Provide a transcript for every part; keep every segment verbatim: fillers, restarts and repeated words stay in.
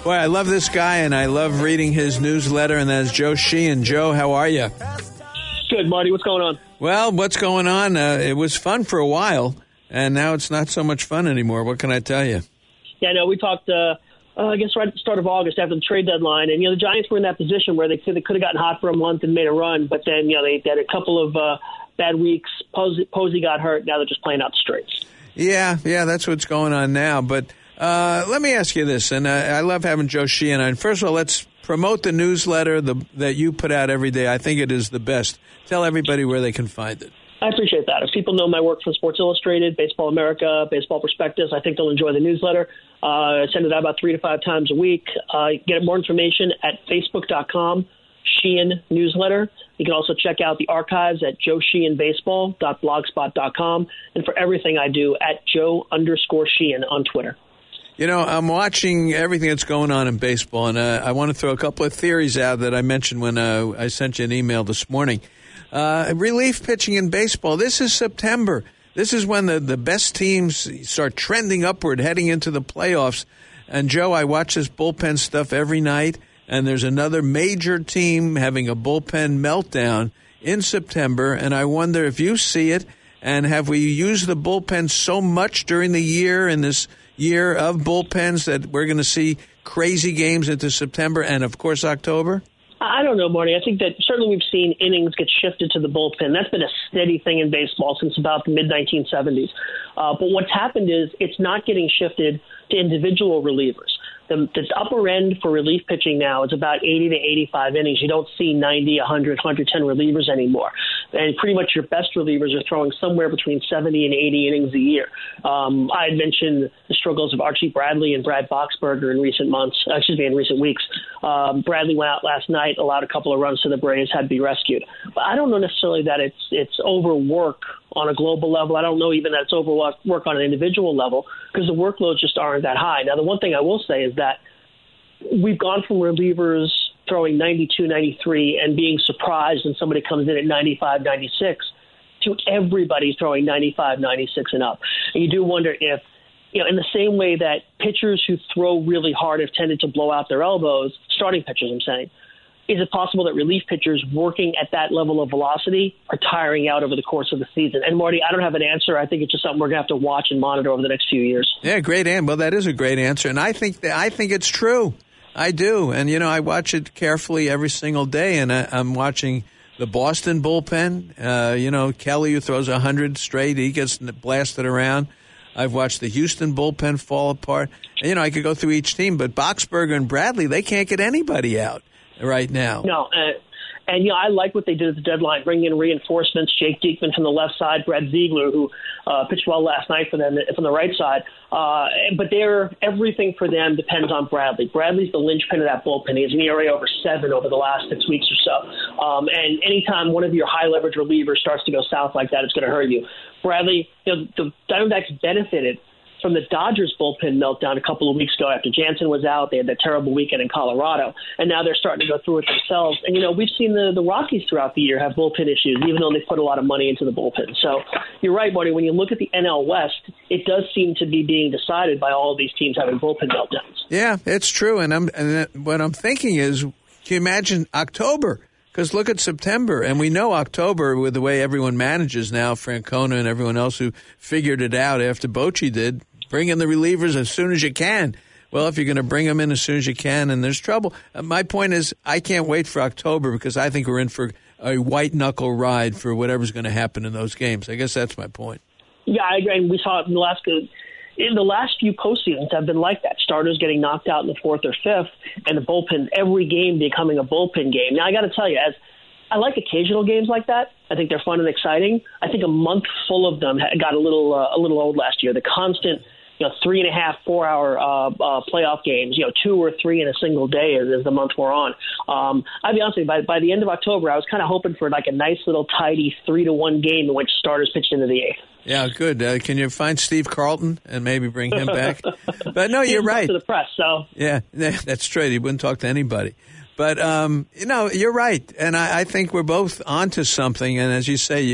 Boy, I love this guy, and I love reading his newsletter, and that's Joe Sheehan. Joe, how are you? Good, Marty. What's going on? Well, what's going on? Uh, it was fun for a while, and now it's not so much fun anymore. What can I tell you? Yeah, no, we talked, uh, uh, I guess, right at the start of August after the trade deadline, and, you know, the Giants were in that position where they could, they could have gotten hot for a month and made a run, but then, you know, they, they had a couple of uh, bad weeks. Posey, Posey got hurt. Now they're just playing out the straights. Yeah, yeah, that's what's going on now, but uh, let me ask you this, and uh, I love having Joe Sheehan on. First of all, let's promote the newsletter the, that you put out every day. I think it is the best. Tell everybody where they can find it. I appreciate that. If people know my work for Sports Illustrated, Baseball America, Baseball Prospectus, I think they'll enjoy the newsletter. Uh, I send it out about three to five times a week. Uh, get more information at facebook dot com, Sheehan Newsletter. You can also check out the archives at joe sheehan baseball dot blogspot dot com. And for everything I do, at Joe underscore Sheehan on Twitter. You know, I'm watching everything that's going on in baseball, and uh, I want to throw a couple of theories out that I mentioned when uh, I sent you an email this morning. Uh, relief pitching in baseball. This is September. This is when the, the best teams start trending upward, heading into the playoffs. And, Joe, I watch this bullpen stuff every night, and there's another major team having a bullpen meltdown in September, and I wonder if you see it, and have we used the bullpen so much during the year in this year of bullpens that we're going to see crazy games into September and, of course, October? I don't know, Marty. I think that certainly we've seen innings get shifted to the bullpen. That's been a steady thing in baseball since about the mid nineteen seventies. Uh, but what's happened is it's not getting shifted to individual relievers. The, the upper end for relief pitching now is about eighty to eighty-five innings. You don't see ninety, one hundred, one hundred ten relievers anymore. And pretty much your best relievers are throwing somewhere between seventy and eighty innings a year. Um, I had mentioned the struggles of Archie Bradley and Brad Boxberger in recent months, uh, excuse me, in recent weeks. Um, Bradley went out last night, allowed a couple of runs to the Braves, had to be rescued. But I don't know necessarily that it's it's overwork on a global level. I don't know even that it's overwork on an individual level because the workloads just aren't that high. Now, the one thing I will say is that we've gone from relievers throwing ninety-two, ninety-three and being surprised when somebody comes in at ninety-five, ninety-six to everybody throwing ninety-five, ninety-six and up. And you do wonder if, you know, in the same way that pitchers who throw really hard have tended to blow out their elbows, starting pitchers, I'm saying, is it possible that relief pitchers working at that level of velocity are tiring out over the course of the season? And, Marty, I don't have an answer. I think it's just something we're going to have to watch and monitor over the next few years. Yeah, great answer. Well, that is a great answer, and I think that, I think it's true. I do. And, you know, I watch it carefully every single day, and I, I'm watching the Boston bullpen. Uh, you know, Kelly, who throws one hundred straight, he gets blasted around. I've watched the Houston bullpen fall apart. And, you know, I could go through each team, but Boxberger and Bradley, they can't get anybody out right now. No, uh, and, you know, I like what they did at the deadline, bringing in reinforcements, Jake Diekman from the left side, Brad Ziegler, who uh, pitched well last night for them from the right side. Uh, but they're, everything for them depends on Bradley. Bradley's the linchpin of that bullpen. He has an E R A over seven over the last six weeks or so. Um, and anytime one of your high-leverage relievers starts to go south like that, it's going to hurt you. Bradley, you know, the Diamondbacks benefited from the Dodgers bullpen meltdown a couple of weeks ago after Jansen was out. They had that terrible weekend in Colorado, and now they're starting to go through it themselves. And, you know, we've seen the, the Rockies throughout the year have bullpen issues, even though they put a lot of money into the bullpen. So you're right, Marty. When you look at the N L West, it does seem to be being decided by all of these teams having bullpen meltdowns. Yeah, it's true. And, I'm, and what I'm thinking is, can you imagine October? Because look at September, and we know October with the way everyone manages now, Francona and everyone else who figured it out after Bochy did, bring in the relievers as soon as you can. Well, if you're going to bring them in as soon as you can, and there's trouble. Uh, my point is I can't wait for October because I think we're in for a white-knuckle ride for whatever's going to happen in those games. I guess that's my point. Yeah, I agree. And we saw it in the last in the last few postseasons have been like that. Starters getting knocked out in the fourth or fifth, and the bullpen, every game becoming a bullpen game. Now, I got to tell you, as I like occasional games like that. I think they're fun and exciting. I think a month full of them got a little uh, a little old last year. The constant, you know, three and a half, four hour uh, uh, playoff games, you know, two or three in a single day as, as the month we're on. Um, I'll be honest with you, by, by the end of October, I was kind of hoping for like a nice little tidy three to one game in which starters pitched into the eighth. Yeah, good. Uh, can you find Steve Carlton and maybe bring him back? But no, you're right. To the press, so yeah, that's true. He wouldn't talk to anybody. But um, you know, you're right, and I, I think we're both onto something. And as you say, you,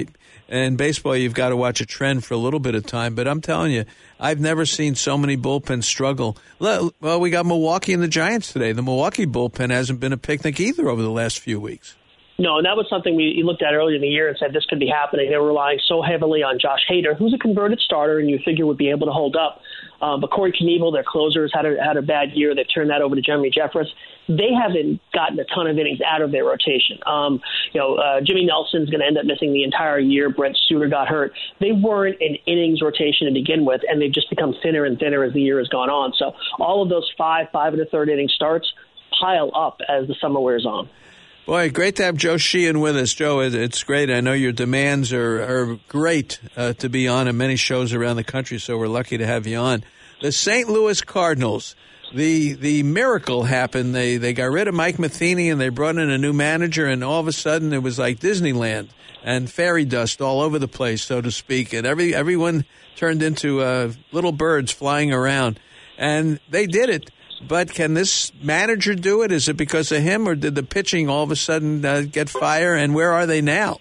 in baseball, you've got to watch a trend for a little bit of time. But I'm telling you, I've never seen so many bullpens struggle. Well, we got Milwaukee and the Giants today. The Milwaukee bullpen hasn't been a picnic either over the last few weeks. No, and that was something we looked at earlier in the year and said this could be happening. They were relying so heavily on Josh Hader, who's a converted starter, and you figure would be able to hold up. Um, but Corey Knebel, their closer, has had a, had a bad year. They've turned that over to Jeremy Jeffress. They haven't gotten a ton of innings out of their rotation. Um, you know, uh, Jimmy Nelson's going to end up missing the entire year. Brent Suter got hurt. They weren't an innings rotation to begin with, and they've just become thinner and thinner as the year has gone on. So all of those five, five and a third inning starts pile up as the summer wears on. Boy, great to have Joe Sheehan with us. Joe, it's great. I know your demands are, are great uh, to be on in many shows around the country, so we're lucky to have you on. The Saint Louis Cardinals, the the miracle happened. They they got rid of Mike Matheny and they brought in a new manager, and all of a sudden it was like Disneyland and fairy dust all over the place, so to speak, and every everyone turned into uh, little birds flying around, and they did it. But can this manager do it? Is it because of him, or did the pitching all of a sudden uh, get fire? And where are they now?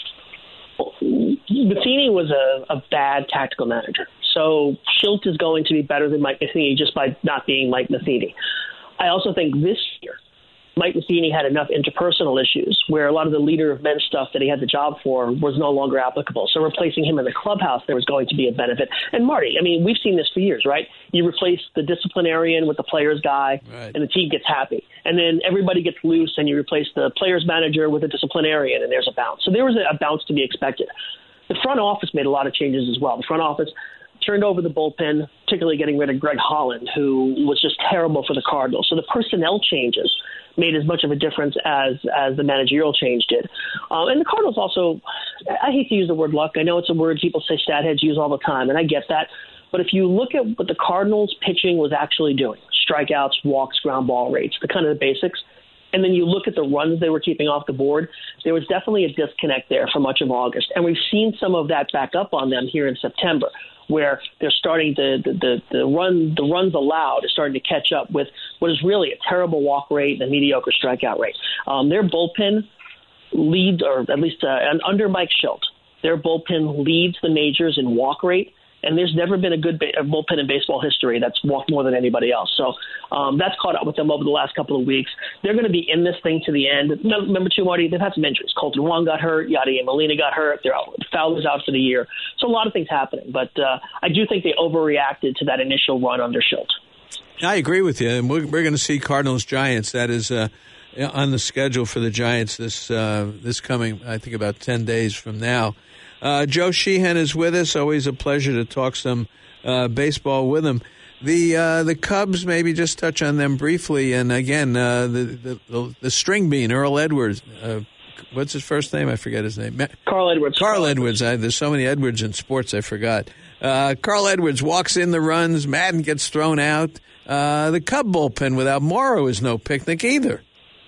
Matheny was a, a bad tactical manager. So Schilt is going to be better than Mike Matheny just by not being Mike Matheny. I also think this year, Mike Matheny had enough interpersonal issues where a lot of the leader of men stuff that he had the job for was no longer applicable. So replacing him in the clubhouse, there was going to be a benefit. And Marty, I mean, we've seen this for years, right? You replace the disciplinarian with the players guy, right, and the team gets happy. And then everybody gets loose, and you replace the players manager with a disciplinarian, and there's a bounce. So there was a bounce to be expected. The front office made a lot of changes as well. The front office turned over the bullpen, particularly getting rid of Greg Holland, who was just terrible for the Cardinals. So the personnel changes made as much of a difference as as the managerial change did. Um, and the Cardinals also, I hate to use the word luck. I know it's a word people say stat heads use all the time, and I get that. But if you look at what the Cardinals pitching was actually doing, strikeouts, walks, ground ball rates, the kind of the basics, and then you look at the runs they were keeping off the board, there was definitely a disconnect there for much of August. And we've seen some of that back up on them here in September, where they're starting to the, the, the run the runs allowed is starting to catch up with what is really a terrible walk rate and a mediocre strikeout rate. Um, their bullpen leads, or at least uh, under Mike Schilt, their bullpen leads the majors in walk rate. And there's never been a good ba- a bullpen in baseball history that's walked more than anybody else. So um, that's caught up with them over the last couple of weeks. They're going to be in this thing to the end. Number two, Marty, they've had some injuries. Colton Wong got hurt. Yadier Molina got hurt. They're out. Fowler's out for the year. So a lot of things happening. But uh, I do think they overreacted to that initial run under Schilt. I agree with you. And we're, we're going to see Cardinals-Giants. That is uh, on the schedule for the Giants this uh, this coming, I think, about ten days from now. Uh, Joe Sheehan is with us. Always a pleasure to talk some uh, baseball with him. The uh, the Cubs, maybe just touch on them briefly. And again, uh, the, the, the the string bean, Earl Edwards. Uh, what's his first name? I forget his name. Carl Edwards. Carl Edwards. I, there's so many Edwards in sports, I forgot. Uh, Carl Edwards walks in the runs. Madden gets thrown out. Uh, the Cub bullpen without Morrow is no picnic either.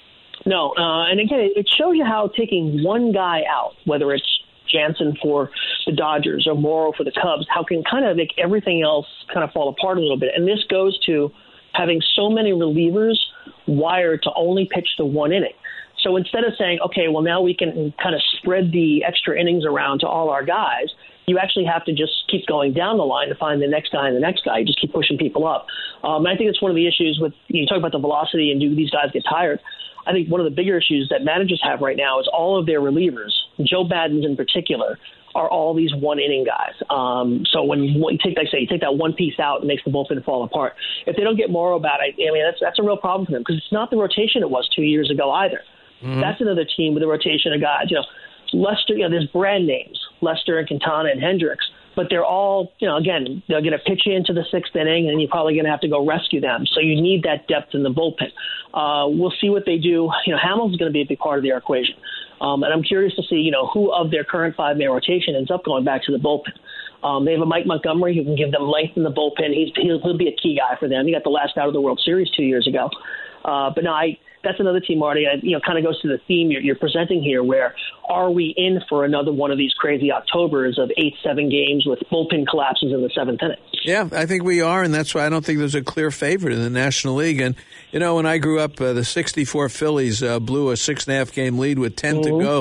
No, uh, and again, it shows you how taking one guy out, whether it's Jansen for the Dodgers or Morrow for the Cubs, how can kind of make everything else kind of fall apart a little bit. And this goes to having so many relievers wired to only pitch the one inning. So instead of saying, okay, well, now we can kind of spread the extra innings around to all our guys, you actually have to just keep going down the line to find the next guy and the next guy. You just keep pushing people up. Um, I think it's one of the issues with, you talk about the velocity and do these guys get tired. I think one of the bigger issues that managers have right now is all of their relievers, Joe Maddon's in particular, are all these one-inning guys. Um, so when you take, like I say, you take that one piece out, it makes the bullpen fall apart. If they don't get Morrow back, I, I mean, that's that's a real problem for them because it's not the rotation it was two years ago either. Mm-hmm. That's another team with a rotation of guys. You know, Lester. You know, there's brand names, Lester and Quintana and Hendricks. But they're all, you know, again, they're going to pitch you into the sixth inning, and you're probably going to have to go rescue them. So you need that depth in the bullpen. Uh, we'll see what they do. You know, Hamels is going to be a big part of their equation. Um, and I'm curious to see, you know, who of their current five-man rotation ends up going back to the bullpen. Um, they have a Mike Montgomery who can give them length in the bullpen. He's, he'll, he'll be a key guy for them. He got the last out of the World Series two years ago. Uh, but no, I, that's another team, Marty. I, you know, kind of goes to the theme you're, you're presenting here, where are we in for another one of these crazy Octobers of eight, seven games with bullpen collapses in the seventh inning? Yeah, I think we are, and that's why I don't think there's a clear favorite in the National League. And, you know, when I grew up, uh, the sixty-four Phillies uh, blew a six-and-a-half game lead with ten mm-hmm. to go.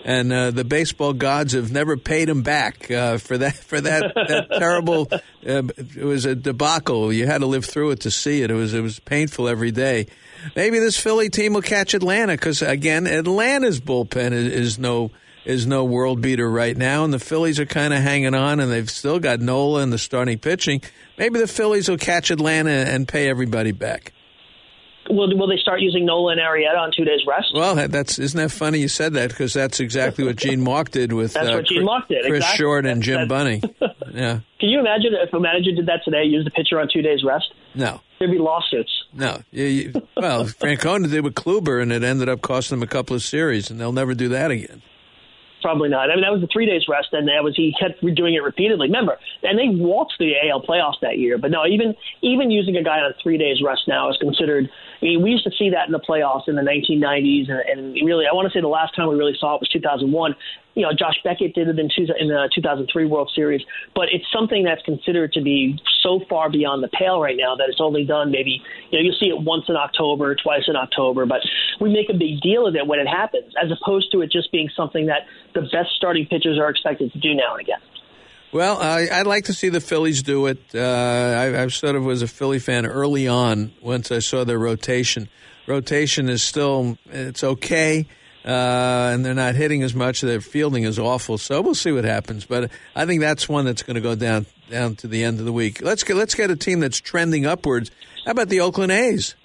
and uh, the baseball gods have never paid him back uh, for that for that, that terrible. Uh, it was a debacle. You had to live through it to see it. It was it was painful every day. Maybe this Philly team will catch Atlanta because again, Atlanta's bullpen is, is no is no world beater right now, and the Phillies are kind of hanging on, and they've still got Nola in the starting pitching. Maybe the Phillies will catch Atlanta and pay everybody back. Will, will they start using Nola and Arrieta on two days rest? Well, that's isn't that funny you said that because that's exactly what Gene Mauch did with that's uh, what Gene Mauch did. Chris exactly. Short and that's, Jim that's, Bunny. Yeah. Can you imagine if a manager did that today, use the pitcher on two days rest? No. There'd be lawsuits. No. You, you, well, Francona did with Kluber, and it ended up costing them a couple of series, and they'll never do that again. Probably not. I mean, that was the three days rest, and that was he kept doing it repeatedly. Remember, and they waltzed the A L playoffs that year. But no, even even using a guy on three days rest now is considered. I mean, we used to see that in the playoffs in the nineteen nineties, and, and really, I want to say the last time we really saw it was two thousand one. You know, Josh Beckett did it in, two, in the two thousand three World Series, but it's something that's considered to be so far beyond the pale right now that it's only done maybe, you know, you'll see it once in October, twice in October, but we make a big deal of it when it happens, as opposed to it just being something that the best starting pitchers are expected to do now and again. Well, I, I'd like to see the Phillies do it. Uh, I, I sort of was a Philly fan early on once I saw their rotation. Rotation is still, it's okay. Uh, and they're not hitting as much. Their fielding is awful. So we'll see what happens. But I think that's one that's going to go down down to the end of the week. Let's get let's get a team that's trending upwards. How about the Oakland A's?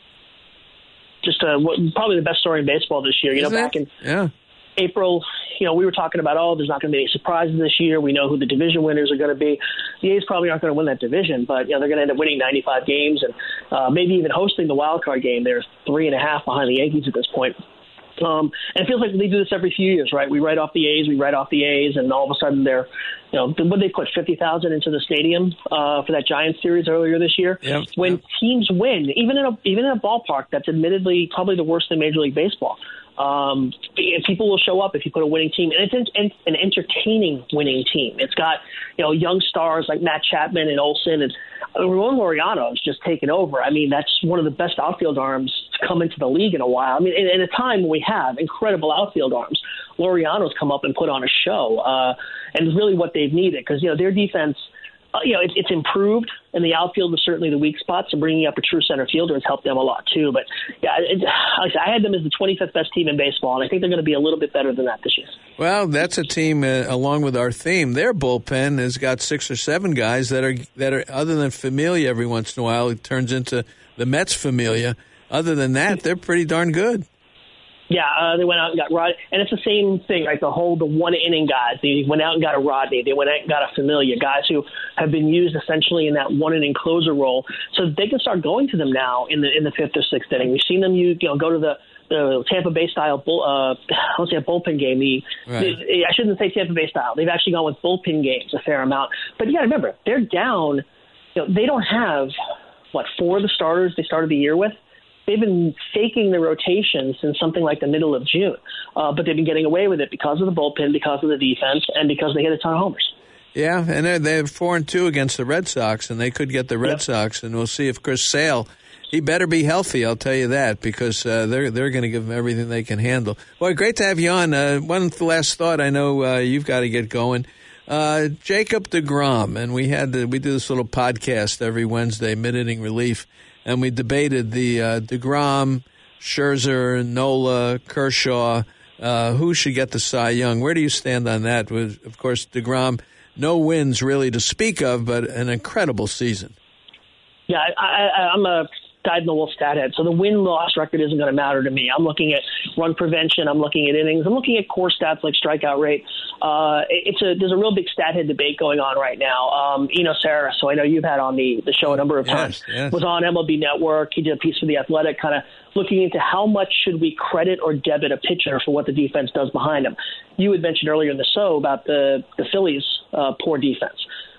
Just uh, what, probably the best story in baseball this year. You Isn't know, back it? in yeah. April, you know, we were talking about, oh, there's not going to be any surprises this year. We know who the division winners are going to be. The A's probably aren't going to win that division, but you know they're going to end up winning ninety-five games and uh, maybe even hosting the wild card game. They're three and a half behind the Yankees at this point. Um, and it feels like they do this every few years, right? We write off the A's, we write off the A's, and all of a sudden they're, you know, what they put fifty thousand into the stadium uh, for that Giants series earlier this year. Yep, when yep. teams win, even in a even in a ballpark that's admittedly probably the worst in Major League Baseball, um, people will show up if you put a winning team, and it's an, an entertaining winning team. It's got, you know, young stars like Matt Chapman and Olsen, and Ramon Laureano has just taken over. I mean, that's one of the best outfield arms to come into the league in a while. I mean, in, in a time when we have incredible outfield arms, Laureano's come up and put on a show, uh, and really what they've needed because, you know, their defense, uh, you know, it, it's improved, and the outfield was certainly the weak spot, so bringing up a true center fielder has helped them a lot too. But, yeah, it, like I said, I had them as the twenty-fifth best team in baseball, and I think they're going to be a little bit better than that this year. Well, that's a team, uh, along with our theme, their bullpen has got six or seven guys that are, that are other than Familia every once in a while, it turns into the Mets Familia. Other than that, they're pretty darn good. Yeah, uh, they went out and got Rod, and it's the same thing, right? The whole the one inning guys. They went out and got a Rodney. They went out and got a Familia, guys who have been used essentially in that one inning closer role, so they can start going to them now in the in the fifth or sixth inning. We've seen them, you, you know, go to the. The Tampa Bay style, bull, uh, I don't say a bullpen game. The, right. the I shouldn't say Tampa Bay style. They've actually gone with bullpen games a fair amount. But you got to remember, they're down. You know, they don't have what four of the starters they started the year with. They've been faking the rotation since something like the middle of June, uh, but they've been getting away with it because of the bullpen, because of the defense, and because they hit a ton of homers. Yeah, and they're, they're four and two against the Red Sox, and they could get the Red Yep. Sox, and we'll see if Chris Sale. He better be healthy, I'll tell you that, because uh, they're they're going to give him everything they can handle. Boy, great to have you on. Uh, one last thought. I know uh, you've got to get going. Uh, Jacob deGrom, and we had the, we do this little podcast every Wednesday, mid-inning relief, and we debated the uh, deGrom, Scherzer, Nola, Kershaw, uh, who should get the Cy Young. Where do you stand on that? With, of course, deGrom, no wins really to speak of, but an incredible season. Yeah, I, I, I'm a dyed-in-the-wool stat head, so the win-loss record isn't going to matter to me. I'm looking at run prevention. I'm looking at innings. I'm looking at core stats like strikeout rate. Uh, it's a There's a real big stat head debate going on right now. Um, Eno Sarris, so I know you've had on the, the show a number of yes, times, yes. was on M L B Network. He did a piece for The Athletic kind of looking into how much should we credit or debit a pitcher for what the defense does behind him. You had mentioned earlier in the show about the, the Phillies' uh, poor defense.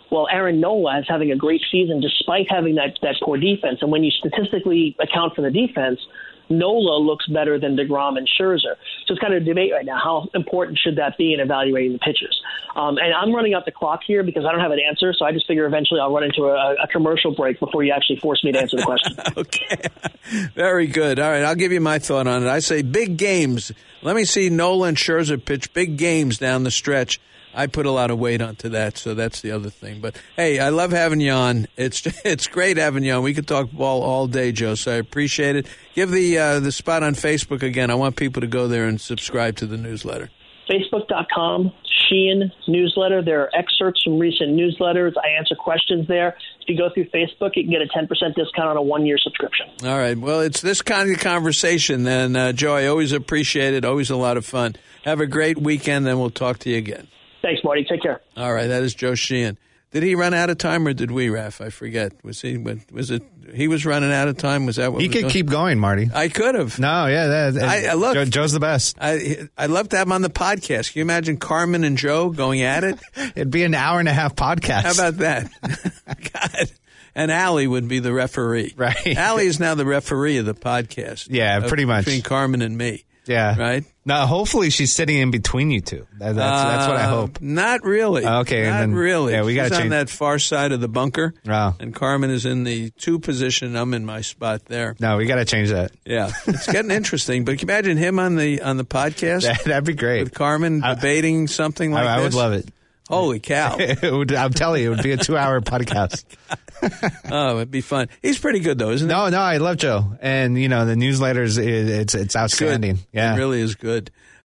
Well, Aaron Nola is having a great season despite having that, that poor defense. And when you statistically account for the defense, Nola looks better than DeGrom and Scherzer. So it's kind of a debate right now. How important should that be in evaluating the pitchers? Um, and I'm running out the clock here because I don't have an answer, so I just figure eventually I'll run into a, a commercial break before you actually force me to answer the question. Okay. Very good. All right, I'll give you my thought on it. I say big games. Let me see Nola and Scherzer pitch big games down the stretch. I put a lot of weight onto that, so that's the other thing. But, hey, I love having you on. It's it's great having you on. We could talk ball all day, Joe, so I appreciate it. Give the uh, the spot on Facebook again. I want people to go there and subscribe to the newsletter. Facebook dot com, Sheehan newsletter. There are excerpts from recent newsletters. I answer questions there. If you go through Facebook, you can get a ten percent discount on a one-year subscription. All right. Well, it's this kind of conversation, then, uh, Joe. I always appreciate it. Always a lot of fun. Have a great weekend, then we'll talk to you again. Thanks, Marty. Take care. All right, that is Joe Sheehan. Did he run out of time, or did we, Raph? I forget. Was he? Was it? He was running out of time. Was that what? He was could going? keep going, Marty. I could have. No, yeah, that, that, I, I look, Joe, Joe's the best. I I'd love to have him on the podcast. Can you imagine Carmen and Joe going at it? It'd be an hour and a half podcast. How about that? God. And Allie would be the referee. Right. Allie is now the referee of the podcast. Yeah, pretty much. Between Carmen and me. Yeah. Right? Now, hopefully she's sitting in between you two. That, that's, uh, that's what I hope. Not really. Okay. Not and then, really. Yeah, we got She's to change. on that far side of the bunker. Oh. And Carmen is in the two position. I'm in my spot there. No, we got to change that. Yeah. It's getting interesting. But can you imagine him on the on the podcast? That, that'd be great. With Carmen I, debating something like I, I this? would love it. Holy cow. it would, I'm telling you, it would be a two-hour podcast. Oh, it'd be fun. He's pretty good, though, isn't he? No, no, I love Joe. And, you know, the newsletters, it, it's it's outstanding. Good. Yeah. It really is good.